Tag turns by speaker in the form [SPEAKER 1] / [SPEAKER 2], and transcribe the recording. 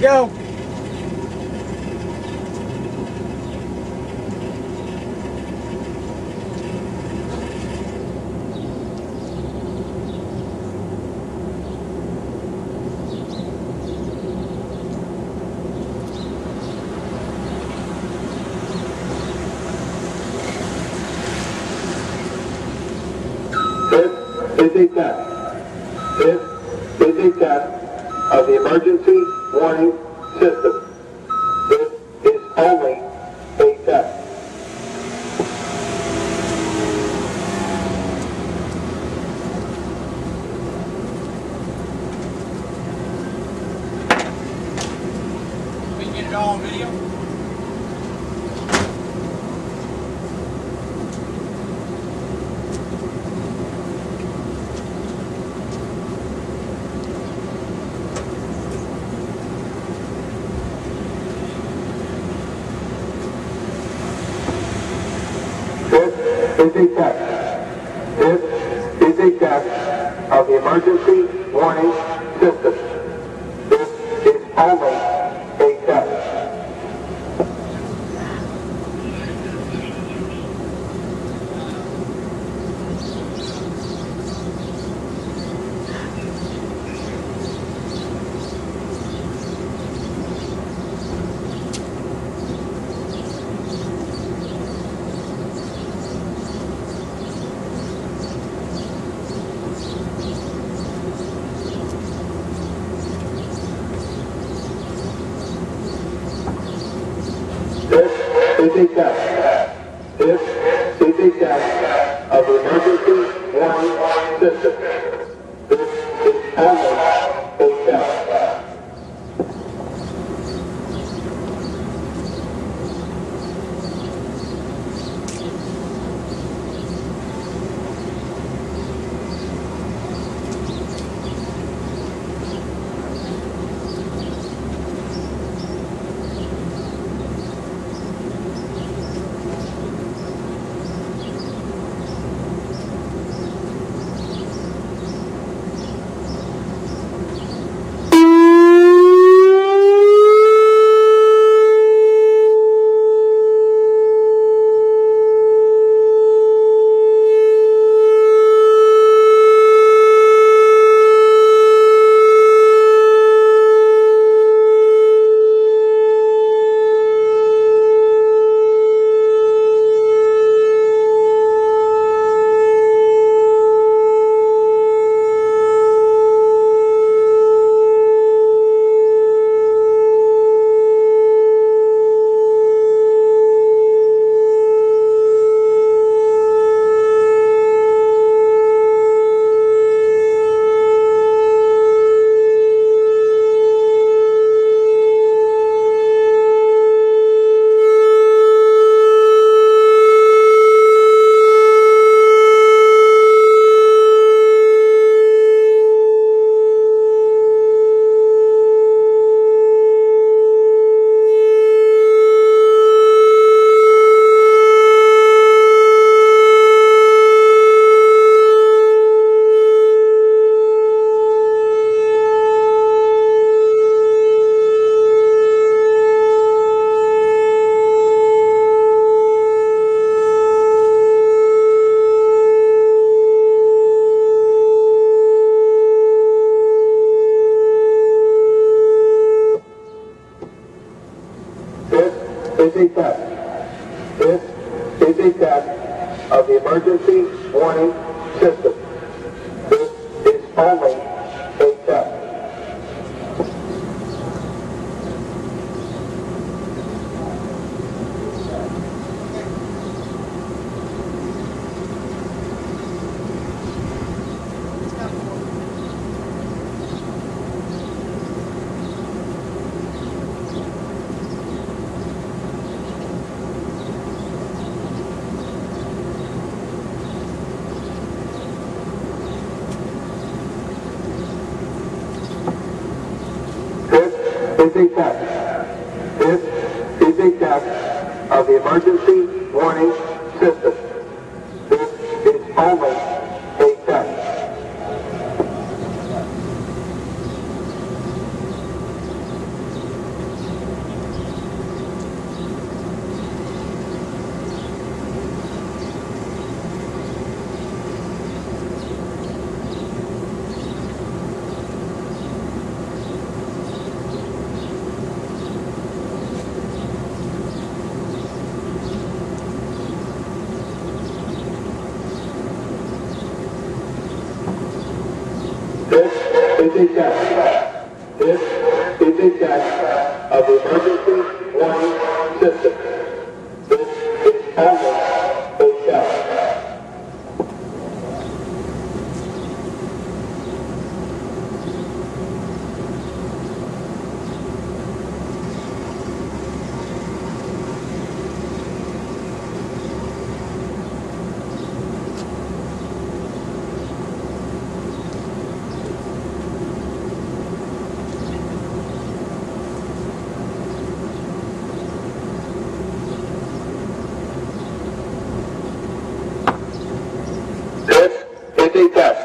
[SPEAKER 1] go.
[SPEAKER 2] This is a test. This is a test of the emergency warning system. This is only a test.
[SPEAKER 1] We can get it all on video.
[SPEAKER 2] This is a test. This is a test of the emergency warning system. This is only a test. This is a test. This is a test of the emergency warning system. This is only a test. This is a test. This is a test of the emergency warning system. This is only a test. This is a test. This is a test of the emergency warning system. This is only a test. a test. This is a test of the emergency warning system. This is almost a test. This is a test.